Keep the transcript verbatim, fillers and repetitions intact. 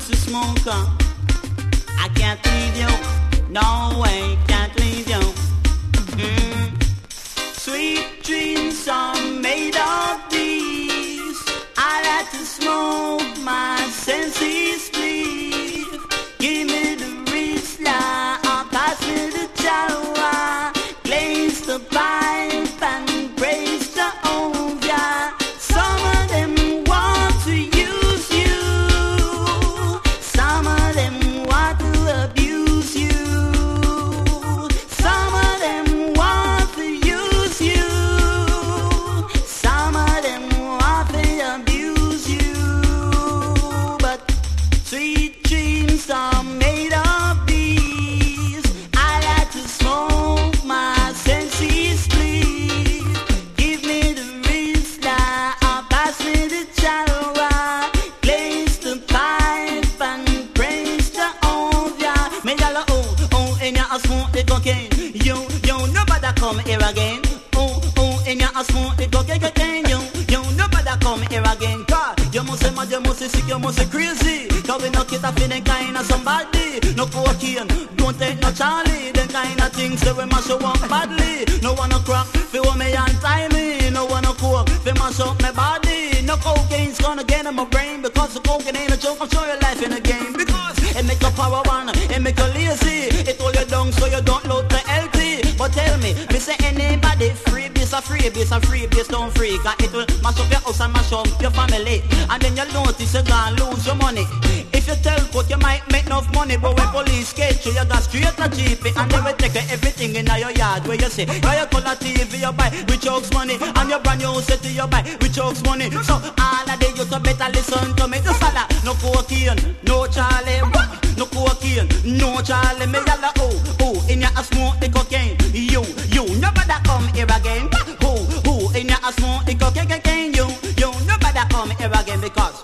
Mister Smoker, I can't leave you. No way, can't leave you. Mm. Sweet dreams are made of these. I like to smoke my senses, please. Give me the Rizla, or pass me the Jawa. Blaze the pipe and praise the Ovia. Some of them want to use you. Some of them want to abuse you. Some of them want to use you. Some of them want to abuse you. But sweet dreams are made of these. I like to smoke my senses, please. Give me the Rizla, or pass me the Jalwa. Blaze the pipe and praise the Ovia. Me yalla oh, oh, in ya smoke the cocaine. You, you, nobody come here again. Oh, oh, in ya smoke the cocaine. You, you, nobody come here again. God, you must say mad, you must say sick, you must say crazy. Cause we no kid a feeling kind of somebody. No cocaine, don't take no Charlie. Them kind of things that we mash you up badly. No one no crack, fi want me and tie me. No one no coke, fi mash up my body. No cocaine's gonna get in my brain. Because the cocaine ain't a joke, I'm sure your life in a game. Because it make you power one, it make you lazy. It hold you down so you don't look too healthy. But tell me, me say anybody free base a free base a free base don't free. Cause it will mash up your house and mash up your family. And then you notice you gonna lose your money. If you tell court you might make enough money. But when police catch you, you got straight to G P. And they will take everything in your yard. Where you say, why you call a T V you buy with chucks money. And your brand new city you buy with chucks money. So all of the youth you better listen to me. Just follow, no cocaine, no Charlie. No cocaine, no Charlie. Me yalla oh, oh, in your smoke the cocaine. You, you, nobody come here again. Who, who, in your smoke the cocaine. You, you, nobody come here again. Because